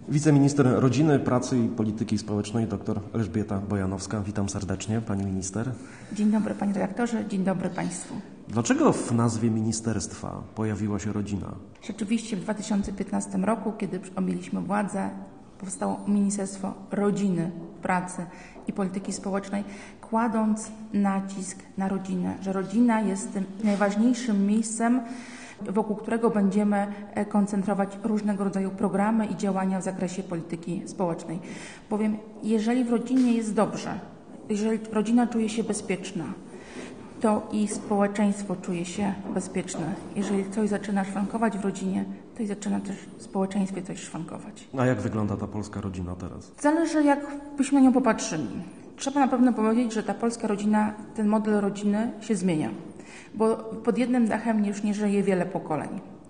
Wiceminister Rodziny, Pracy i Polityki Społecznej dr Elżbieta Bojanowska. Witam serdecznie, pani minister. Dzień dobry panie redaktorze, dzień dobry państwu. Dlaczego w nazwie ministerstwa pojawiła się rodzina? Rzeczywiście w 2015 roku, kiedy objęliśmy władzę, powstało Ministerstwo Rodziny, Pracy i Polityki Społecznej, kładąc nacisk na rodzinę, że rodzina jest tym najważniejszym miejscem, wokół którego będziemy koncentrować różnego rodzaju programy i działania w zakresie polityki społecznej. Bowiem jeżeli w rodzinie jest dobrze, jeżeli rodzina czuje się bezpieczna, to i społeczeństwo czuje się bezpieczne. Jeżeli coś zaczyna szwankować w rodzinie, to i zaczyna też w społeczeństwie coś szwankować. A jak wygląda ta polska rodzina teraz? Zależy, jak byśmy na nią popatrzyli. Trzeba na pewno powiedzieć, że ta polska rodzina, ten model rodziny się zmienia. Bo pod jednym dachem już nie żyje wiele pokoleń.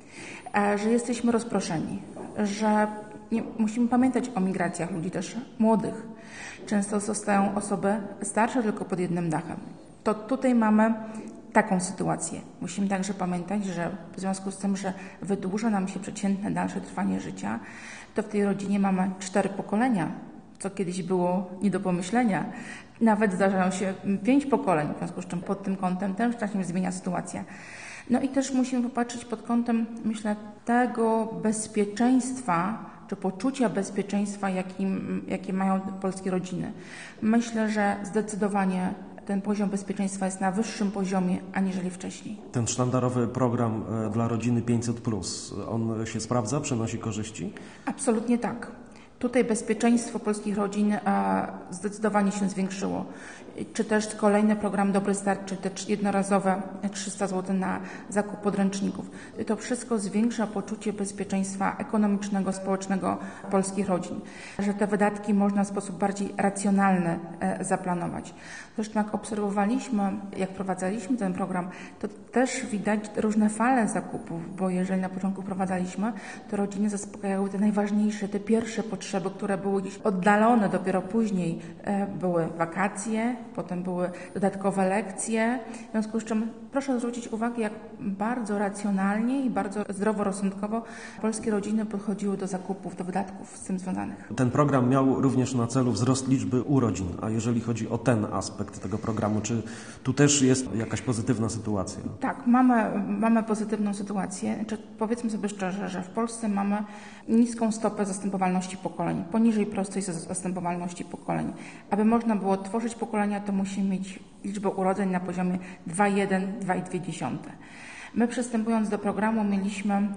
Że jesteśmy rozproszeni. Że musimy pamiętać o migracjach ludzi też młodych. Często zostają osoby starsze tylko pod jednym dachem. To tutaj mamy taką sytuację. Musimy także pamiętać, że w związku z tym, że wydłuża nam się przeciętne dalsze trwanie życia, to w tej rodzinie mamy 4 pokolenia, co kiedyś było nie do pomyślenia. Nawet zdarzają się 5 pokoleń, w związku z czym pod tym kątem też się zmienia sytuacja. No i też musimy popatrzeć pod kątem, myślę, tego bezpieczeństwa, czy poczucia bezpieczeństwa, jakie mają polskie rodziny. Myślę, że zdecydowanie ten poziom bezpieczeństwa jest na wyższym poziomie, aniżeli wcześniej. Ten sztandarowy program dla rodziny 500+, on się sprawdza, przynosi korzyści? Absolutnie tak. Tutaj bezpieczeństwo polskich rodzin zdecydowanie się zwiększyło. Czy też kolejny program Dobry Start, czy też jednorazowe 300 zł na zakup podręczników. To wszystko zwiększa poczucie bezpieczeństwa ekonomicznego, społecznego polskich rodzin. Że te wydatki można w sposób bardziej racjonalny zaplanować. Zresztą jak obserwowaliśmy, jak prowadzaliśmy ten program, to też widać różne fale zakupów, bo jeżeli na początku prowadzaliśmy, to rodziny zaspokajały te najważniejsze, te pierwsze potrzeby, które były gdzieś oddalone, dopiero później były wakacje, potem były dodatkowe lekcje. W związku z czym proszę zwrócić uwagę, jak bardzo racjonalnie i bardzo zdroworozsądkowo polskie rodziny podchodziły do zakupów, do wydatków z tym związanych. Ten program miał również na celu wzrost liczby urodzin, a jeżeli chodzi o ten aspekt tego programu, czy tu też jest jakaś pozytywna sytuacja? Tak, mamy pozytywną sytuację. Powiedzmy sobie szczerze, że w Polsce mamy niską stopę zastępowalności pokoleń, poniżej prostej zastępowalności pokoleń. Aby można było tworzyć pokolenia, to musimy mieć liczbę urodzeń na poziomie 2,1-2,2. My przystępując do programu mieliśmy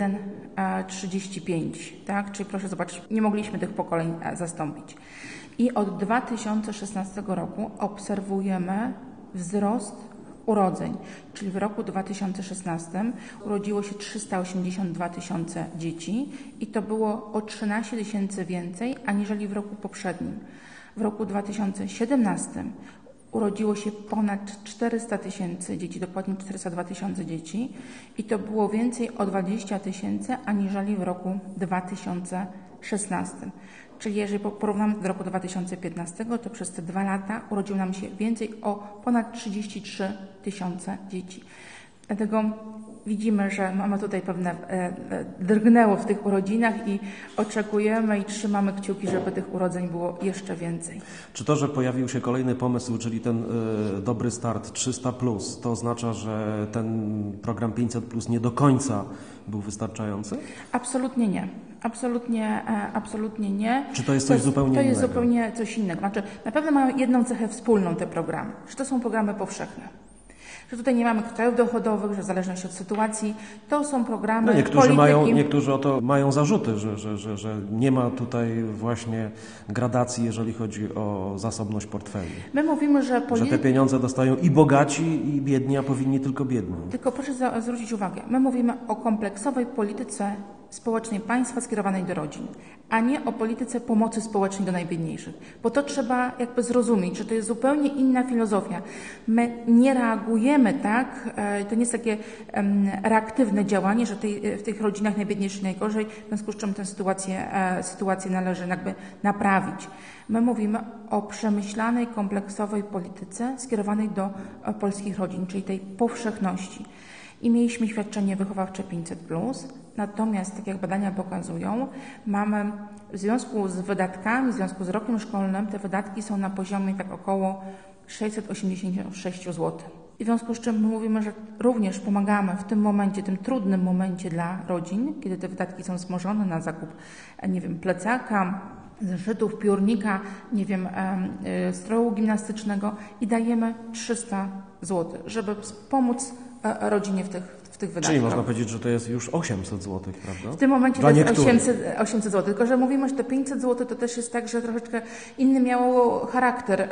1,35, tak? Czyli proszę zobaczyć, nie mogliśmy tych pokoleń zastąpić. I od 2016 roku obserwujemy wzrost urodzeń, czyli w roku 2016 urodziło się 382 tysiące dzieci i to było o 13 tysięcy więcej aniżeli w roku poprzednim. W roku 2017 urodziło się ponad 400 tysięcy dzieci, dokładnie 402 tysiące dzieci i to było więcej o 20 tysięcy aniżeli w roku 2016. Czyli jeżeli porównamy do roku 2015, to przez te 2 lata urodziło nam się więcej o ponad 33 tysiące dzieci. Dlatego widzimy, że mamy tutaj pewne drgnęło w tych urodzinach i oczekujemy i trzymamy kciuki, żeby tych urodzeń było jeszcze więcej. Czy to, że pojawił się kolejny pomysł, czyli ten Dobry Start 300+, to oznacza, że ten program 500+ nie do końca był wystarczający? Absolutnie nie. Absolutnie nie. Czy to jest coś zupełnie innego? To jest zupełnie coś innego. Znaczy, na pewno mają jedną cechę wspólną te programy, że to są programy powszechne. Że tutaj nie mamy krajów dochodowych, że w zależności od sytuacji to są programy Niektórzy o to mają zarzuty, że nie ma tutaj właśnie gradacji, jeżeli chodzi o zasobność portfeli. My mówimy, że te pieniądze dostają i bogaci, i biedni, a powinni tylko biedni. Tylko proszę zwrócić uwagę, my mówimy o kompleksowej polityce społecznej państwa skierowanej do rodzin, a nie o polityce pomocy społecznej do najbiedniejszych. Bo to trzeba jakby zrozumieć, że to jest zupełnie inna filozofia. My nie reagujemy tak, to nie jest takie reaktywne działanie, że w tych rodzinach najbiedniejszych najgorzej, w związku z czym tę sytuację należy jakby naprawić. My mówimy o przemyślanej, kompleksowej polityce skierowanej do polskich rodzin, czyli tej powszechności. i mieliśmy świadczenie wychowawcze 500+. Natomiast, tak jak badania pokazują, mamy w związku z wydatkami, w związku z rokiem szkolnym, te wydatki są na poziomie tak około 686 zł. W związku z czym my mówimy, że również pomagamy w tym momencie, tym trudnym momencie dla rodzin, kiedy te wydatki są wzmożone na zakup, plecaka, zeszytów, piórnika, stroju gimnastycznego i dajemy 300 zł, żeby pomóc rodzinie w tych wydatkach. Czyli można powiedzieć, że to jest już 800 zł, prawda? W tym momencie to jest 800 zł, tylko że mówimy, że te 500 zł to też jest tak, że troszeczkę inny miało charakter,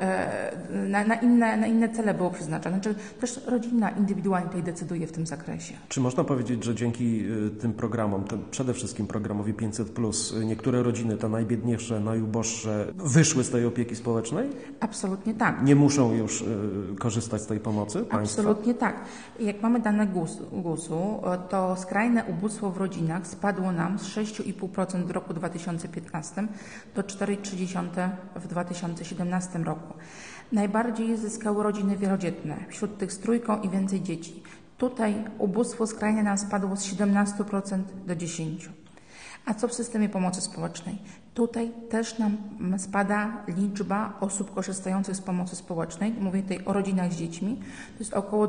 na inne cele było przeznaczone. Znaczy też rodzina indywidualnie tutaj decyduje w tym zakresie. Czy można powiedzieć, że dzięki tym programom, przede wszystkim programowi 500+, niektóre rodziny, te najbiedniejsze, najuboższe, wyszły z tej opieki społecznej? Absolutnie tak. Nie muszą już korzystać z tej pomocy państwa? Absolutnie tak. Jak mamy dane GUS-u, to skrajne ubóstwo w rodzinach spadło nam z 6,5% w roku 2015 do 4,3% w 2017 roku. Najbardziej zyskały rodziny wielodzietne, wśród tych z trójką i więcej dzieci. Tutaj ubóstwo skrajne nam spadło z 17% do 10%. A co w systemie pomocy społecznej? Tutaj też nam spada liczba osób korzystających z pomocy społecznej. Mówię tutaj o rodzinach z dziećmi. To jest około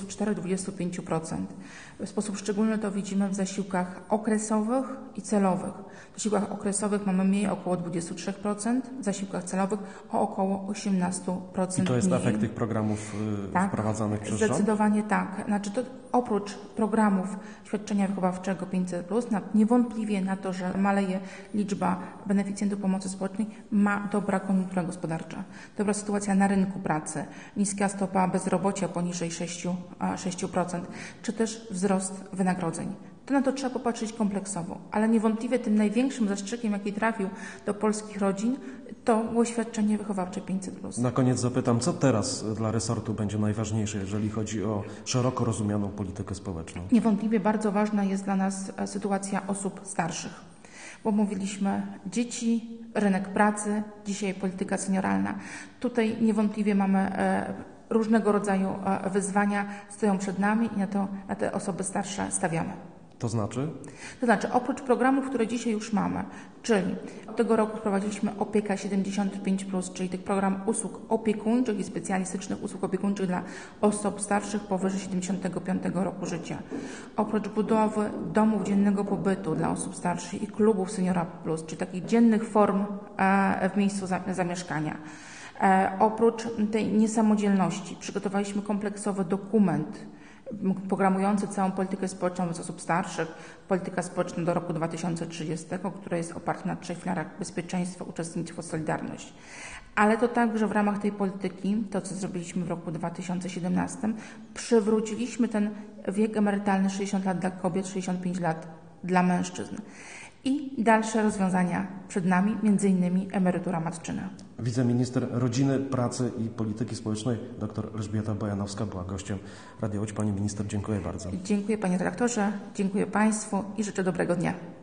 24-25%. W sposób szczególny to widzimy w zasiłkach okresowych i celowych. W zasiłkach okresowych mamy mniej, około 23%, w zasiłkach celowych o około 18%. I to jest mniej. efekt tych programów wprowadzanych przez rząd? Zdecydowanie tak. Znaczy to oprócz programów świadczenia wychowawczego 500+, niewątpliwie na to, że maleje liczba beneficjentów pomocy społecznej, ma dobra koniunktura gospodarcza, dobra sytuacja na rynku pracy, niska stopa bezrobocia poniżej 6%, czy też wzrost wynagrodzeń. To na to trzeba popatrzeć kompleksowo, ale niewątpliwie tym największym zastrzykiem, jaki trafił do polskich rodzin, to było świadczenie wychowawcze 500+. Na koniec zapytam, co teraz dla resortu będzie najważniejsze, jeżeli chodzi o szeroko rozumianą politykę społeczną? Niewątpliwie bardzo ważna jest dla nas sytuacja osób starszych, bo mówiliśmy dzieci, rynek pracy, dzisiaj polityka senioralna. Tutaj niewątpliwie mamy różnego rodzaju wyzwania, stoją przed nami i na te osoby starsze stawiamy. To znaczy? To znaczy, oprócz programów, które dzisiaj już mamy, czyli od tego roku wprowadziliśmy Opieka 75+, czyli tych program usług opiekuńczych i specjalistycznych usług opiekuńczych dla osób starszych powyżej 75 roku życia. Oprócz budowy domów dziennego pobytu dla osób starszych i klubów Seniora Plus, czyli takich dziennych form w miejscu zamieszkania. Oprócz tej niesamodzielności przygotowaliśmy kompleksowy dokument programujący całą politykę społeczną wobec osób starszych, polityka społeczna do roku 2030, która jest oparta na 3 filarach: bezpieczeństwo, uczestnictwo, solidarność. Ale to także w ramach tej polityki, to co zrobiliśmy w roku 2017, przywróciliśmy ten wiek emerytalny 60 lat dla kobiet, 65 lat dla mężczyzn. I dalsze rozwiązania przed nami, m.in. emerytura matczyna. Wiceminister Rodziny, Pracy i Polityki Społecznej dr Elżbieta Bojanowska była gościem Radia Łódź. Pani minister, dziękuję bardzo. Dziękuję panie redaktorze, dziękuję państwu i życzę dobrego dnia.